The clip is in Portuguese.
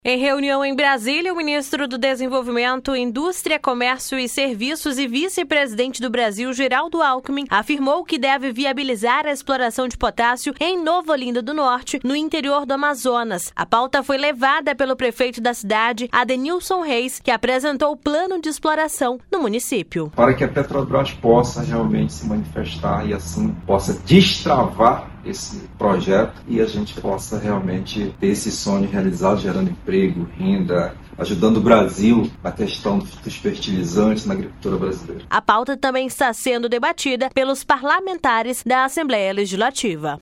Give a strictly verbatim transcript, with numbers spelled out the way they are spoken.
Em reunião em Brasília, o ministro do Desenvolvimento, Indústria, Comércio e Serviços e vice-presidente do Brasil, Geraldo Alckmin, afirmou que deve viabilizar a exploração de potássio em Nova Olinda do Norte, no interior do Amazonas. A pauta foi levada pelo prefeito da cidade, Adenilson Reis, que apresentou o plano de exploração no município. Para que a Petrobras possa realmente se manifestar e assim possa destravar esse projeto e a gente possa realmente ter esse sonho realizado, gerando emprego, renda, ajudando o Brasil na questão dos fertilizantes na agricultura brasileira. A pauta também está sendo debatida pelos parlamentares da Assembleia Legislativa.